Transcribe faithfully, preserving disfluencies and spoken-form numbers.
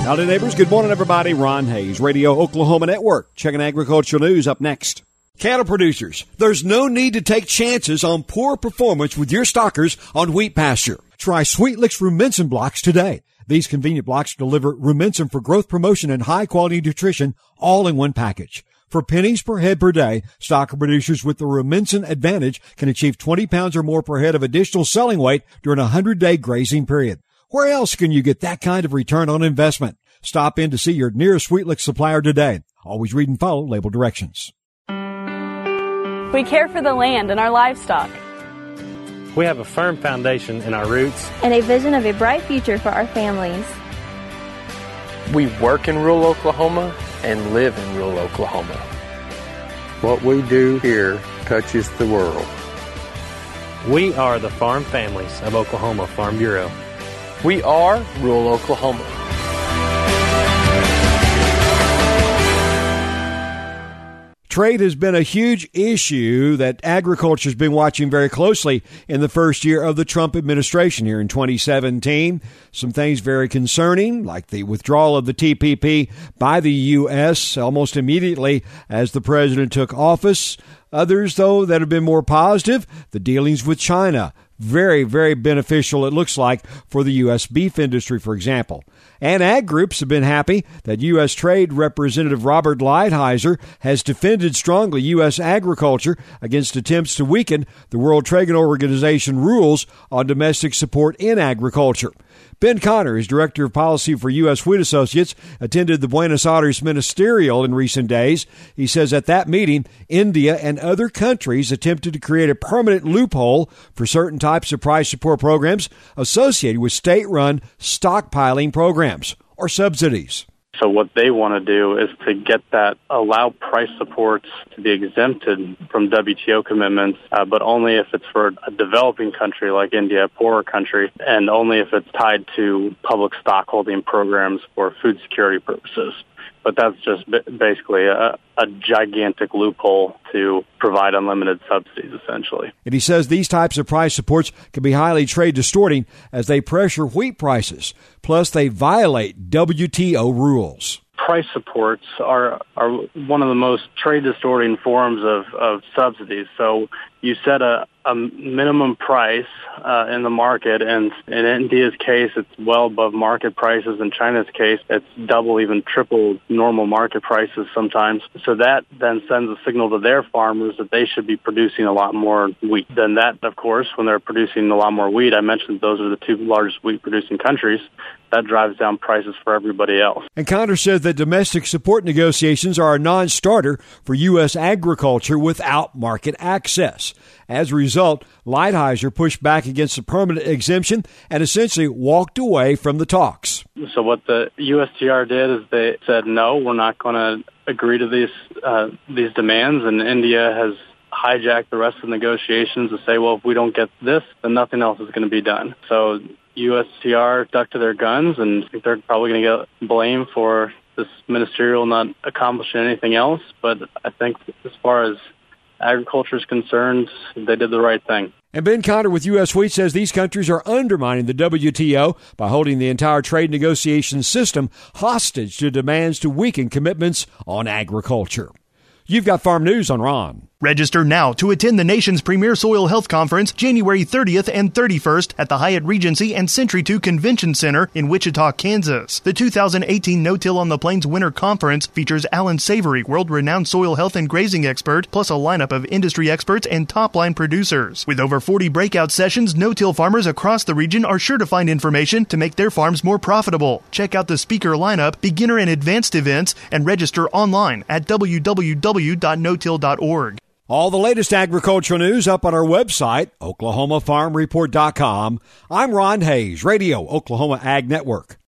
Howdy, neighbors. Good morning, everybody. Ron Hayes, Radio Oklahoma Network. Checking agricultural news up next. Cattle producers, there's no need to take chances on poor performance with your stockers on wheat pasture. Try Sweetlix Rumensin blocks today. These convenient blocks deliver Rumensin for growth promotion and high-quality nutrition all in one package. For pennies per head per day, stocker producers with the Rumensin Advantage can achieve twenty pounds or more per head of additional selling weight during a hundred-day grazing period. Where else can you get that kind of return on investment? Stop in to see your nearest Sweetlix supplier today. Always read and follow label directions. We care for the land and our livestock. We have a firm foundation in our roots and a vision of a bright future for our families. We work in rural Oklahoma and live in rural Oklahoma. What we do here touches the world. We are the farm families of Oklahoma Farm Bureau. We are rural Oklahoma. Trade has been a huge issue that agriculture has been watching very closely in the first year of the Trump administration here in twenty seventeen. Some things very concerning, like the withdrawal of the T P P by the U S almost immediately as the president took office. Others, though, that have been more positive, the dealings with China. Very, very beneficial, it looks like, for the U S beef industry, for example. And ag groups have been happy that U S Trade Representative Robert Lighthizer has defended strongly U S agriculture against attempts to weaken the World Trade Organization rules on domestic support in agriculture. Ben Connor, is Director of Policy for U S Wheat Associates, attended the Buenos Aires Ministerial in recent days. He says at that meeting, India and other countries attempted to create a permanent loophole for certain types of price support programs associated with state-run stockpiling programs or subsidies. So what they want to do is to get that, allow price supports to be exempted from W T O commitments, uh, but only if it's for a developing country like India, a poorer country, and only if it's tied to public stockholding programs for food security purposes. But that's just basically a, a gigantic loophole to provide unlimited subsidies, essentially. And he says these types of price supports can be highly trade distorting as they pressure wheat prices. Plus, they violate W T O rules. Price supports are are one of the most trade distorting forms of, of subsidies. So you set a, a minimum price uh, in the market, and in India's case, it's well above market prices. In China's case, it's double, even triple normal market prices sometimes. So that then sends a signal to their farmers that they should be producing a lot more wheat. Then that, of course, when they're producing a lot more wheat, I mentioned those are the two largest wheat-producing countries, that drives down prices for everybody else. And Connor said that domestic support negotiations are a non-starter for U S agriculture without market access. As a result, Lighthizer pushed back against the permanent exemption and essentially walked away from the talks. So what the U S T R did is they said, no, we're not going to agree to these uh, these demands, and India has hijacked the rest of the negotiations to say, well, if we don't get this, then nothing else is going to be done. So U S T R stuck to their guns, and I think they're probably going to get blamed for this ministerial not accomplishing anything else. But I think as far as agriculture is concerned, they did the right thing. And Ben Connor with U S Wheat says these countries are undermining the W T O by holding the entire trade negotiation system hostage to demands to weaken commitments on agriculture. You've got Farm News on Ron. Register now to attend the nation's premier soil health conference January thirtieth and thirty-first at the Hyatt Regency and Century two Convention Center in Wichita, Kansas. The two thousand eighteen No-Till on the Plains Winter Conference features Alan Savory, world-renowned soil health and grazing expert, plus a lineup of industry experts and top-line producers. With over forty breakout sessions, no-till farmers across the region are sure to find information to make their farms more profitable. Check out the speaker lineup, beginner and advanced events, and register online at w w w dot no till dot org. All the latest agricultural news up on our website, oklahoma farm report dot com. I'm Ron Hayes, Radio Oklahoma Ag Network.